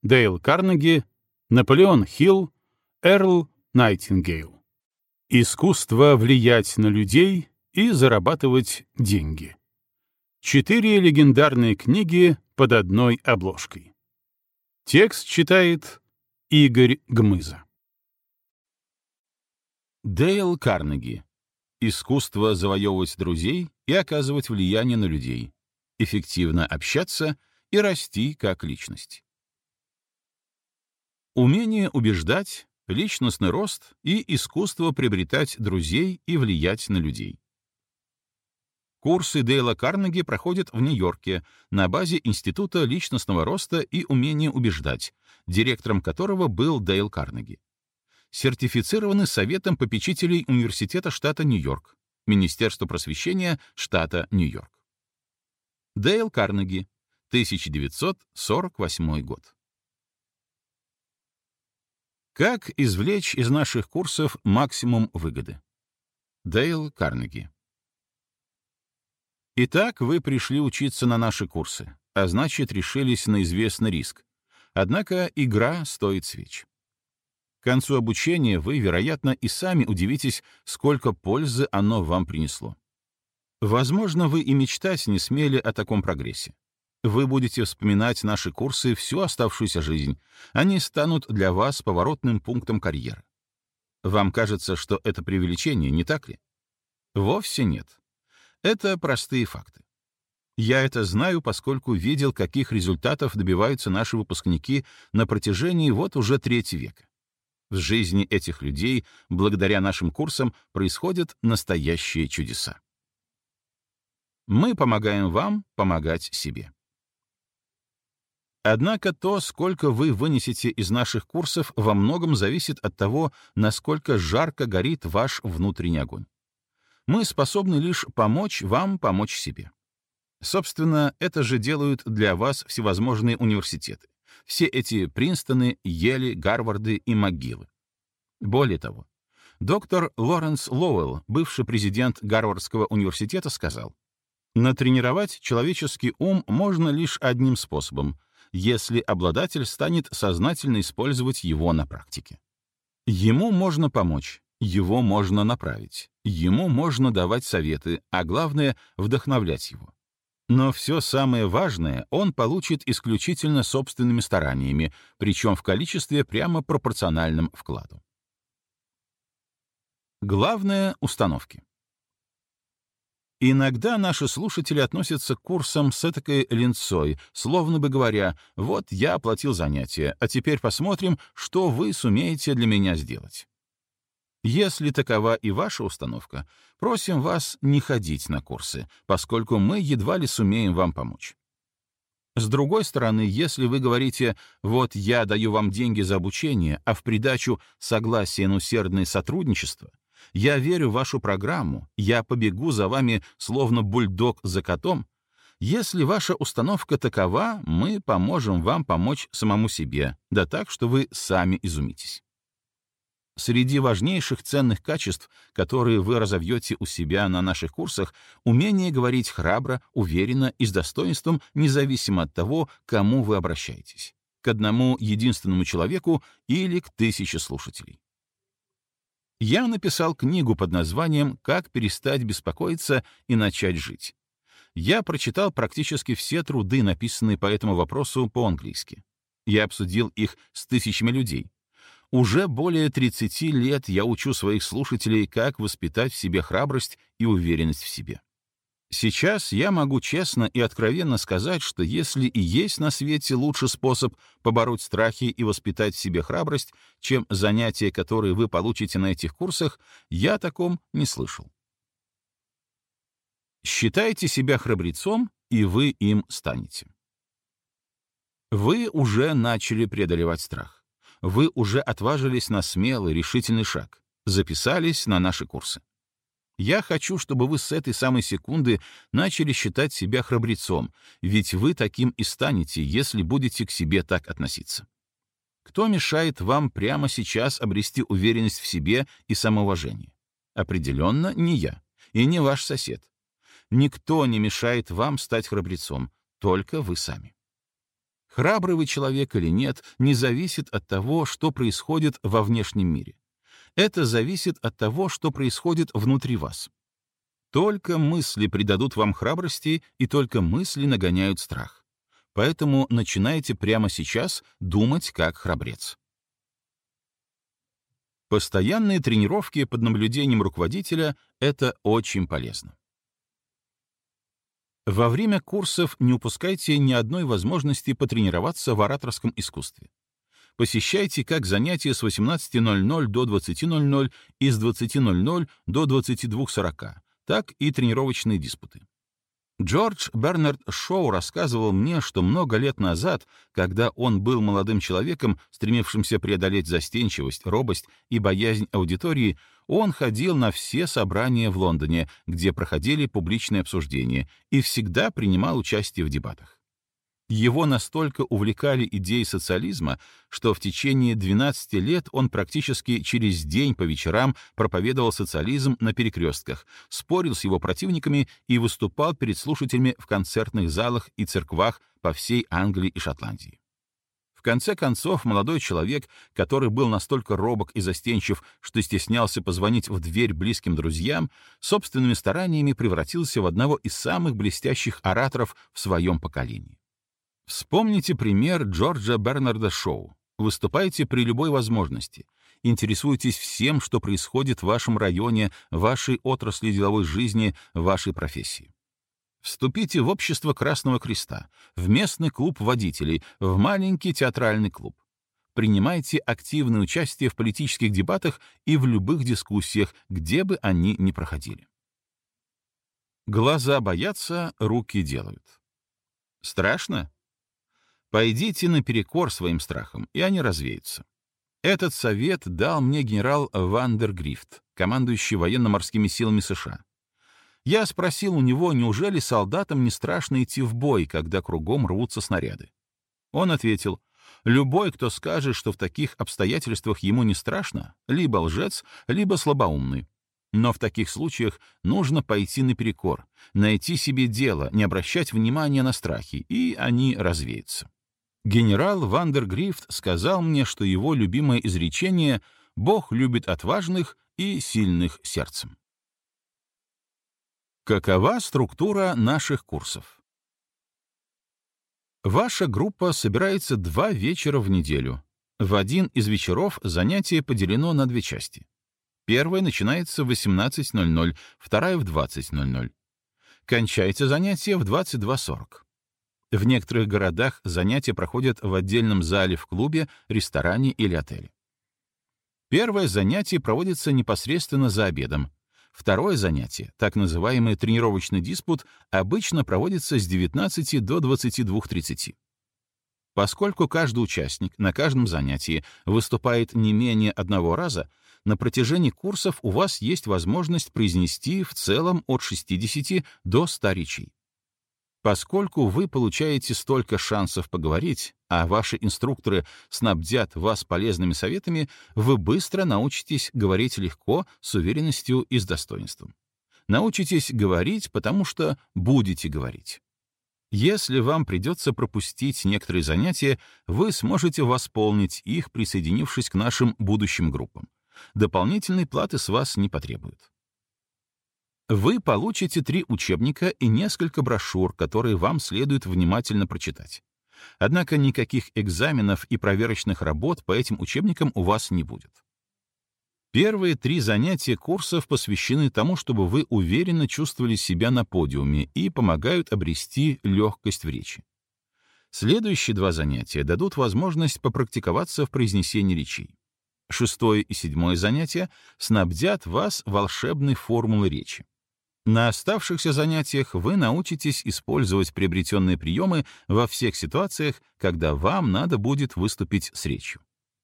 Дейл Карнеги, Наполеон Хилл, Эрл Найтингейл. Искусство влиять на людей и зарабатывать деньги. 4 легендарные книги под одной обложкой. Текст читает Игорь Гмыза. Дейл Карнеги. Искусство завоевывать друзей и оказывать влияние на людей, эффективно общаться и расти как личность. Умение убеждать, личностный рост и искусство приобретать друзей и влиять на людей. Курсы Дейла Карнеги проходят в Нью-Йорке на базе Института личностного роста и умения убеждать, директором которого был Дейл Карнеги. Сертифицированы Советом попечителей Университета штата Нью-Йорк, Министерства просвещения штата Нью-Йорк. Дейл Карнеги, 1948 год. Как извлечь из наших курсов максимум выгоды? Дейл Карнеги. Итак, вы пришли учиться на наши курсы, а значит, решились на известный риск. Однако игра стоит свеч. К концу обучения вы, вероятно, и сами удивитесь, сколько пользы оно вам принесло. Возможно, вы и мечтать не смели о таком прогрессе. Вы будете вспоминать наши курсы всю оставшуюся жизнь. Они станут для вас поворотным пунктом карьеры. Вам кажется, что это преувеличение, не так ли? Вовсе нет. Это простые факты. Я это знаю, поскольку видел, каких результатов добиваются наши выпускники на протяжении вот уже 3 века. В жизни этих людей, благодаря нашим курсам, происходят настоящие чудеса. Мы помогаем вам помогать себе. Однако то, сколько вы вынесете из наших курсов, во многом зависит от того, насколько жарко горит ваш внутренний огонь. Мы способны лишь помочь вам помочь себе. Собственно, это же делают для вас всевозможные университеты. Все эти Принстоны, Йели, Гарварды и МcGill'ы. Более того, доктор Лоренс Лоуэлл, бывший президент Гарвардского университета, сказал: «Натренировать человеческий ум можно лишь одним способом, если обладатель станет сознательно использовать его на практике. Ему можно помочь, его можно направить, ему можно давать советы, а главное — вдохновлять его. Но все самое важное он получит исключительно собственными стараниями, причем в количестве прямо пропорциональном вкладу». Главное — установки. Иногда наши слушатели относятся к курсам с этакой линцой, словно бы говоря: «Вот я оплатил занятия, а теперь посмотрим, что вы сумеете для меня сделать». Если такова и ваша установка, просим вас не ходить на курсы, поскольку мы едва ли сумеем вам помочь. С другой стороны, если вы говорите: «Вот я даю вам деньги за обучение, а в придачу согласие на усердное сотрудничество, я верю в вашу программу, я побегу за вами, словно бульдог за котом», если ваша установка такова, мы поможем вам помочь самому себе, да так, что вы сами изумитесь. Среди важнейших ценных качеств, которые вы разовьете у себя на наших курсах, умение говорить храбро, уверенно и с достоинством, независимо от того, к кому вы обращаетесь — к одному единственному человеку или к 1000 слушателей. Я написал книгу под названием «Как перестать беспокоиться и начать жить». Я прочитал практически все труды, написанные по этому вопросу по-английски. Я обсудил их с тысячами людей. Уже более 30 лет я учу своих слушателей, как воспитать в себе храбрость и уверенность в себе. Сейчас я могу честно и откровенно сказать, что если и есть на свете лучший способ побороть страхи и воспитать в себе храбрость, чем занятия, которые вы получите на этих курсах, я о таком не слышал. Считайте себя храбрецом, и вы им станете. Вы уже начали преодолевать страх. Вы уже отважились на смелый, решительный шаг, записались на наши курсы. Я хочу, чтобы вы с этой самой секунды начали считать себя храбрецом, ведь вы таким и станете, если будете к себе так относиться. Кто мешает вам прямо сейчас обрести уверенность в себе и самоуважение? Определенно не я и не ваш сосед. Никто не мешает вам стать храбрецом, только вы сами. Храбрый вы человек или нет, не зависит от того, что происходит во внешнем мире. Это зависит от того, что происходит внутри вас. Только мысли придадут вам храбрости, и только мысли нагоняют страх. Поэтому начинайте прямо сейчас думать как храбрец. Постоянные тренировки под наблюдением руководителя — это очень полезно. Во время курсов не упускайте ни одной возможности потренироваться в ораторском искусстве. Посещайте как занятия с 18:00 до 20:00 и с 20:00 до 22:40, так и тренировочные диспуты. Джордж Бернард Шоу рассказывал мне, что много лет назад, когда он был молодым человеком, стремившимся преодолеть застенчивость, робость и боязнь аудитории, он ходил на все собрания в Лондоне, где проходили публичные обсуждения, и всегда принимал участие в дебатах. Его настолько увлекали идеи социализма, что в течение 12 лет он практически через день по вечерам проповедовал социализм на перекрестках, спорил с его противниками и выступал перед слушателями в концертных залах и церквах по всей Англии и Шотландии. В конце концов, молодой человек, который был настолько робок и застенчив, что стеснялся позвонить в дверь близким друзьям, собственными стараниями превратился в одного из самых блестящих ораторов в своем поколении. Вспомните пример Джорджа Бернарда Шоу. Выступайте при любой возможности. Интересуйтесь всем, что происходит в вашем районе, в вашей отрасли деловой жизни, в вашей профессии. Вступите в общество Красного Креста, в местный клуб водителей, в маленький театральный клуб. Принимайте активное участие в политических дебатах и в любых дискуссиях, где бы они ни проходили. Глаза боятся, руки делают. Страшно? Пойдите наперекор своим страхам, и они развеются. Этот совет дал мне генерал Вандергрифт, командующий военно-морскими силами США. Я спросил у него, неужели солдатам не страшно идти в бой, когда кругом рвутся снаряды. Он ответил: любой, кто скажет, что в таких обстоятельствах ему не страшно, либо лжец, либо слабоумный. Но в таких случаях нужно пойти наперекор, найти себе дело, не обращать внимания на страхи, и они развеются. Генерал Вандергрифт сказал мне, что его любимое изречение «Бог любит отважных и сильных сердцем». Какова структура наших курсов? Ваша группа собирается 2 вечера в неделю. В один из вечеров занятие поделено на 2 части. Первая начинается в 18:00, вторая в 20:00. Кончается занятие в 22:40. В некоторых городах занятия проходят в отдельном зале в клубе, ресторане или отеле. Первое занятие проводится непосредственно за обедом. Второе занятие, так называемый тренировочный диспут, обычно проводится с 19 до 22:30. Поскольку каждый участник на каждом занятии выступает не менее 1 раза, на протяжении курсов у вас есть возможность произнести в целом от 60 до 100 речей. Поскольку вы получаете столько шансов поговорить, а ваши инструкторы снабдят вас полезными советами, вы быстро научитесь говорить легко, с уверенностью и с достоинством. Научитесь говорить, потому что будете говорить. Если вам придется пропустить некоторые занятия, вы сможете восполнить их, присоединившись к нашим будущим группам. Дополнительной платы с вас не потребуют. Вы получите 3 учебника и несколько брошюр, которые вам следует внимательно прочитать. Однако никаких экзаменов и проверочных работ по этим учебникам у вас не будет. Первые 3 занятия курсов посвящены тому, чтобы вы уверенно чувствовали себя на подиуме и помогают обрести легкость в речи. Следующие 2 занятия дадут возможность попрактиковаться в произнесении речей. 6-е и 7-е занятия снабдят вас волшебной формулой речи. На оставшихся занятиях вы научитесь использовать приобретенные приемы во всех ситуациях, когда вам надо будет выступить с речью.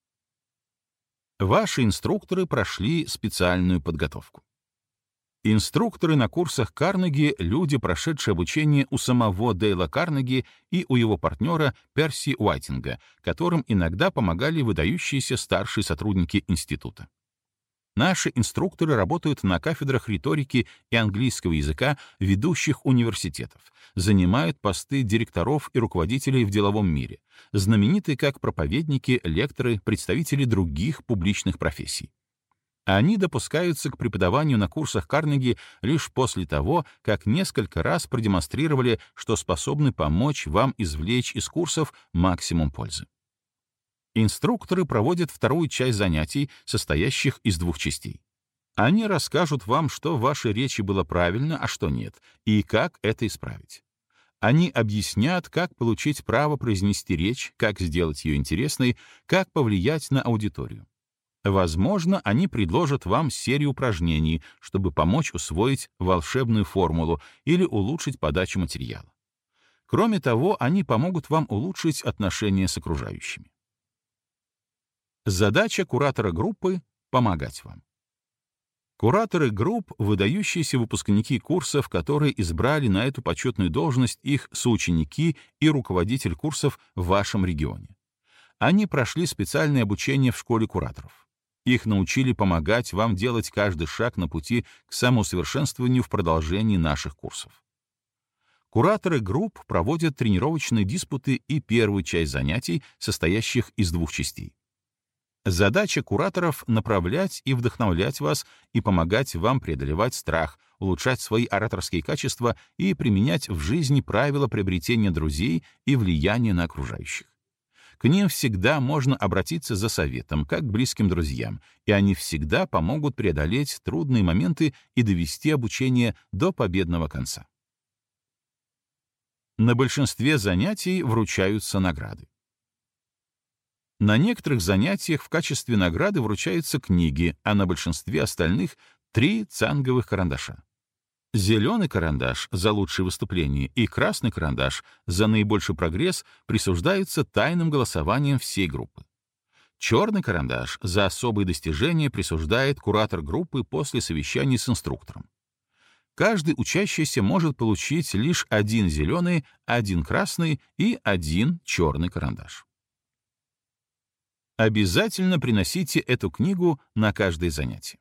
Ваши инструкторы прошли специальную подготовку. Инструкторы на курсах Карнеги — люди, прошедшие обучение у самого Дейла Карнеги и у его партнера Перси Уайтинга, которым иногда помогали выдающиеся старшие сотрудники института. Наши инструкторы работают на кафедрах риторики и английского языка ведущих университетов, занимают посты директоров и руководителей в деловом мире, знамениты как проповедники, лекторы, представители других публичных профессий. Они допускаются к преподаванию на курсах Карнеги лишь после того, как несколько раз продемонстрировали, что способны помочь вам извлечь из курсов максимум пользы. Инструкторы проводят вторую часть занятий, состоящих из двух частей. Они расскажут вам, что в вашей речи было правильно, а что нет, и как это исправить. Они объяснят, как получить право произнести речь, как сделать ее интересной, как повлиять на аудиторию. Возможно, они предложат вам серию упражнений, чтобы помочь усвоить волшебную формулу или улучшить подачу материала. Кроме того, они помогут вам улучшить отношения с окружающими. Задача куратора группы — помогать вам. Кураторы групп — выдающиеся выпускники курсов, которые избрали на эту почетную должность их соученики и руководитель курсов в вашем регионе. Они прошли специальное обучение в школе кураторов. Их научили помогать вам делать каждый шаг на пути к самоусовершенствованию в продолжении наших курсов. Кураторы групп проводят тренировочные диспуты и первую часть занятий, состоящих из двух частей. Задача кураторов — направлять и вдохновлять вас и помогать вам преодолевать страх, улучшать свои ораторские качества и применять в жизни правила приобретения друзей и влияния на окружающих. К ним всегда можно обратиться за советом, как к близким друзьям, и они всегда помогут преодолеть трудные моменты и довести обучение до победного конца. На большинстве занятий вручаются награды. На некоторых занятиях в качестве награды вручаются книги, а на большинстве остальных — 3 цанговых карандаша. Зеленый карандаш за лучшее выступление и красный карандаш за наибольший прогресс присуждаются тайным голосованием всей группы. Черный карандаш за особые достижения присуждает куратор группы после совещания с инструктором. Каждый учащийся может получить лишь 1 зеленый, 1 красный и 1 черный карандаш. Обязательно приносите эту книгу на каждое занятие.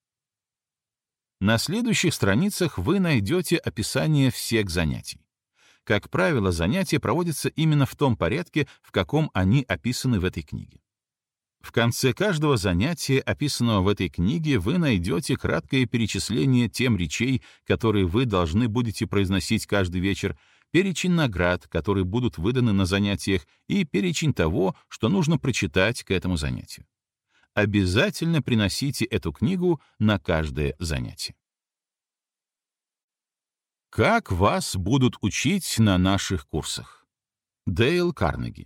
На следующих страницах вы найдете описание всех занятий. Как правило, занятия проводятся именно в том порядке, в каком они описаны в этой книге. В конце каждого занятия, описанного в этой книге, вы найдете краткое перечисление тем речей, которые вы должны будете произносить каждый вечер, перечень наград, которые будут выданы на занятиях, и перечень того, что нужно прочитать к этому занятию. Обязательно приносите эту книгу на каждое занятие. Как вас будут учить на наших курсах? Дейл Карнеги.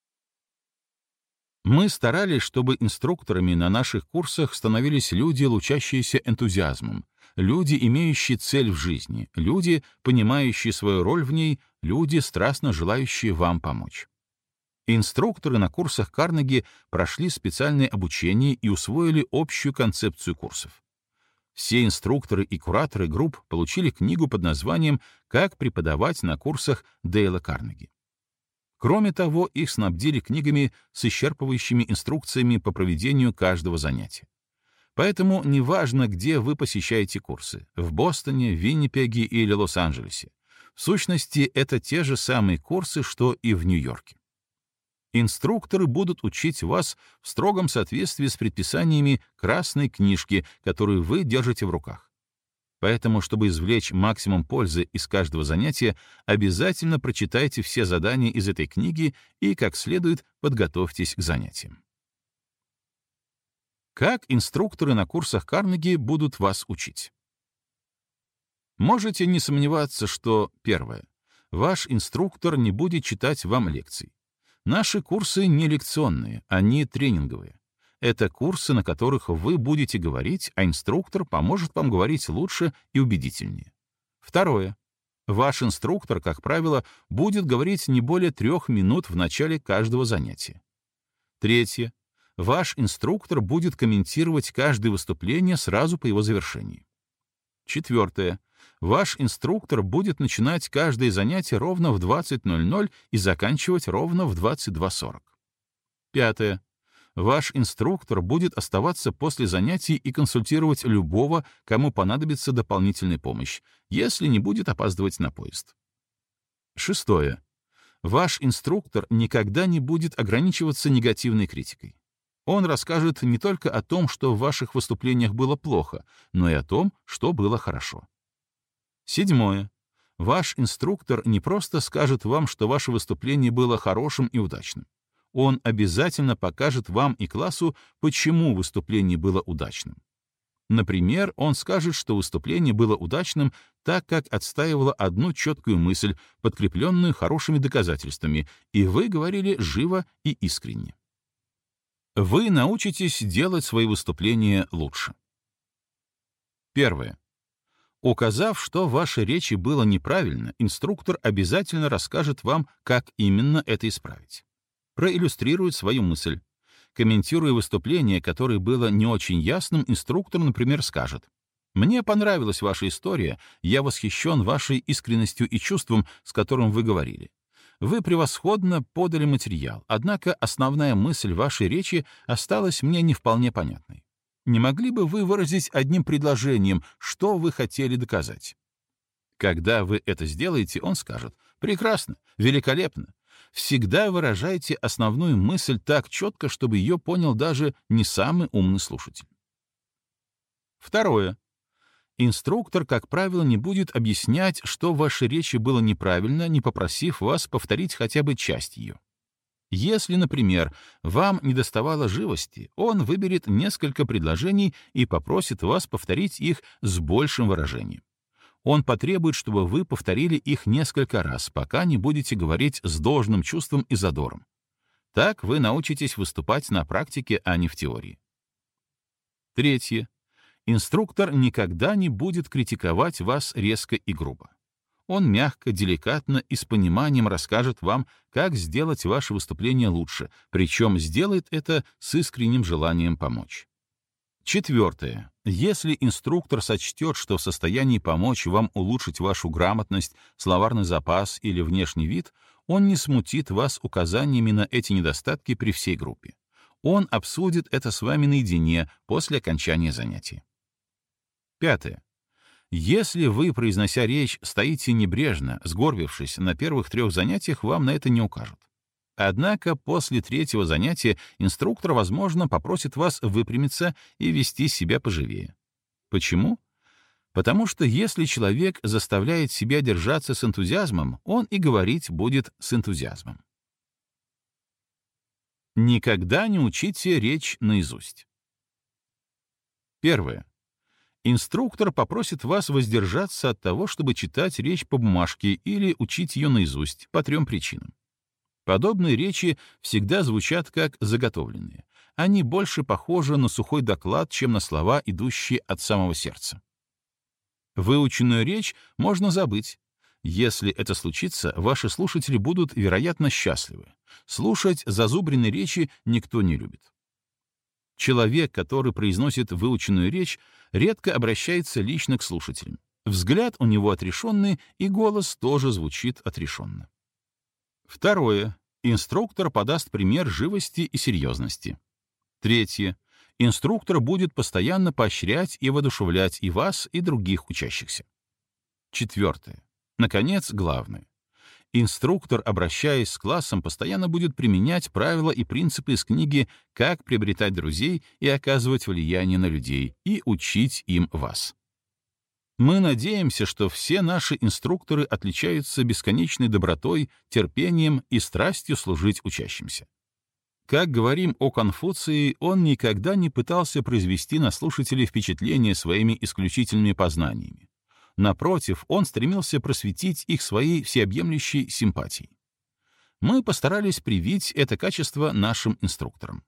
Мы старались, чтобы инструкторами на наших курсах становились люди, лучащиеся энтузиазмом, люди, имеющие цель в жизни, люди, понимающие свою роль в ней, люди, страстно желающие вам помочь. Инструкторы на курсах Карнеги прошли специальное обучение и усвоили общую концепцию курсов. Все инструкторы и кураторы групп получили книгу под названием «Как преподавать на курсах Дейла Карнеги». Кроме того, их снабдили книгами с исчерпывающими инструкциями по проведению каждого занятия. Поэтому неважно, где вы посещаете курсы — в Бостоне, Виннипеге или Лос-Анджелесе. В сущности, это те же самые курсы, что и в Нью-Йорке. Инструкторы будут учить вас в строгом соответствии с предписаниями красной книжки, которую вы держите в руках. Поэтому, чтобы извлечь максимум пользы из каждого занятия, обязательно прочитайте все задания из этой книги и, как следует, подготовьтесь к занятиям. Как инструкторы на курсах Карнеги будут вас учить? Можете не сомневаться, что, первое, ваш инструктор не будет читать вам лекций. Наши курсы не лекционные, они тренинговые. Это курсы, на которых вы будете говорить, а инструктор поможет вам говорить лучше и убедительнее. Второе. Ваш инструктор, как правило, будет говорить не более 3 минут в начале каждого занятия. Третье. Ваш инструктор будет комментировать каждое выступление сразу по его завершении. Четвертое. Ваш инструктор будет начинать каждое занятие ровно в 20:00 и заканчивать ровно в 22:40. Пятое. Ваш инструктор будет оставаться после занятий и консультировать любого, кому понадобится дополнительная помощь, если не будет опаздывать на поезд. Шестое. Ваш инструктор никогда не будет ограничиваться негативной критикой. Он расскажет не только о том, что в ваших выступлениях было плохо, но и о том, что было хорошо. Седьмое. Ваш инструктор не просто скажет вам, что ваше выступление было хорошим и удачным. Он обязательно покажет вам и классу, почему выступление было удачным. Например, он скажет, что выступление было удачным, так как отстаивало одну четкую мысль, подкрепленную хорошими доказательствами, и вы говорили живо и искренне. Вы научитесь делать свои выступления лучше. Первое. Указав, что в вашей речи было неправильно, инструктор обязательно расскажет вам, как именно это исправить. Проиллюстрирует свою мысль. Комментируя выступление, которое было не очень ясным, инструктор, например, скажет: «Мне понравилась ваша история, я восхищен вашей искренностью и чувством, с которым вы говорили. Вы превосходно подали материал, однако основная мысль вашей речи осталась мне не вполне понятной. Не могли бы вы выразить одним предложением, что вы хотели доказать?» Когда вы это сделаете, он скажет: «Прекрасно, великолепно. Всегда выражайте основную мысль так четко, чтобы ее понял даже не самый умный слушатель». Второе. Инструктор, как правило, не будет объяснять, что в вашей речи было неправильно, не попросив вас повторить хотя бы часть ее. Если, например, вам недоставало живости, он выберет несколько предложений и попросит вас повторить их с большим выражением. Он потребует, чтобы вы повторили их несколько раз, пока не будете говорить с должным чувством и задором. Так вы научитесь выступать на практике, а не в теории. Третье. Инструктор никогда не будет критиковать вас резко и грубо. Он мягко, деликатно и с пониманием расскажет вам, как сделать ваше выступление лучше, причем сделает это с искренним желанием помочь. Четвертое. Если инструктор сочтет, что в состоянии помочь вам улучшить вашу грамотность, словарный запас или внешний вид, он не смутит вас указаниями на эти недостатки при всей группе. Он обсудит это с вами наедине после окончания занятия. Пятое. Если вы, произнося речь, стоите небрежно, сгорбившись, на первых 3 занятиях вам на это не укажут. Однако после 3-го занятия инструктор, возможно, попросит вас выпрямиться и вести себя поживее. Почему? Потому что если человек заставляет себя держаться с энтузиазмом, он и говорить будет с энтузиазмом. Никогда не учите речь наизусть. Первое. Инструктор попросит вас воздержаться от того, чтобы читать речь по бумажке или учить ее наизусть по 3 причинам. Подобные речи всегда звучат как заготовленные. Они больше похожи на сухой доклад, чем на слова, идущие от самого сердца. Выученную речь можно забыть. Если это случится, ваши слушатели будут, вероятно, счастливы. Слушать зазубренные речи никто не любит. Человек, который произносит выученную речь, редко обращается лично к слушателям. Взгляд у него отрешенный, и голос тоже звучит отрешенно. Второе. Инструктор подаст пример живости и серьезности. Третье. Инструктор будет постоянно поощрять и воодушевлять и вас, и других учащихся. Четвертое. Наконец, главное. Инструктор, обращаясь с классом, постоянно будет применять правила и принципы из книги «Как приобретать друзей и оказывать влияние на людей» и учить им вас. Мы надеемся, что все наши инструкторы отличаются бесконечной добротой, терпением и страстью служить учащимся. Как говорим о Конфуции, он никогда не пытался произвести на слушателей впечатление своими исключительными познаниями. Напротив, он стремился просветить их своей всеобъемлющей симпатией. Мы постарались привить это качество нашим инструкторам.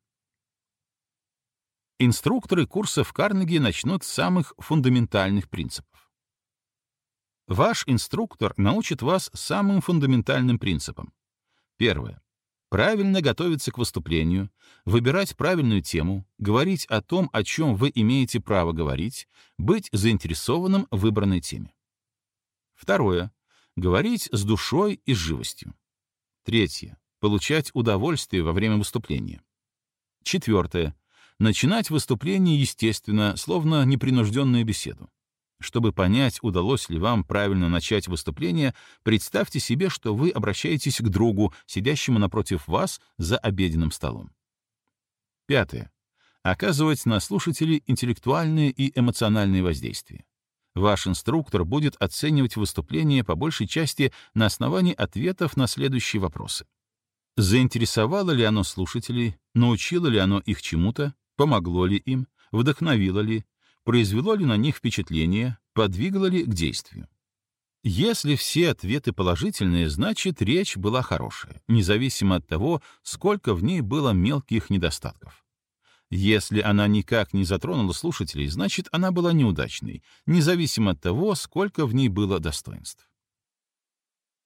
Инструкторы курсов Карнеги начнут с самых фундаментальных принципов. Ваш инструктор научит вас самым фундаментальным принципам. Первое. Правильно готовиться к выступлению, выбирать правильную тему, говорить о том, о чем вы имеете право говорить, быть заинтересованным в выбранной теме. Второе. Говорить с душой и с живостью. Третье. Получать удовольствие во время выступления. Четвертое. Начинать выступление естественно, словно непринужденную беседу. Чтобы понять, удалось ли вам правильно начать выступление, представьте себе, что вы обращаетесь к другу, сидящему напротив вас за обеденным столом. Пятое. Оказывать на слушателей интеллектуальные и эмоциональные воздействия. Ваш инструктор будет оценивать выступление по большей части на основании ответов на следующие вопросы. Заинтересовало ли оно слушателей, научило ли оно их чему-то, помогло ли им, вдохновило ли, произвело ли на них впечатление, подвигло ли к действию. Если все ответы положительные, значит, речь была хорошая, независимо от того, сколько в ней было мелких недостатков. Если она никак не затронула слушателей, значит, она была неудачной, независимо от того, сколько в ней было достоинств.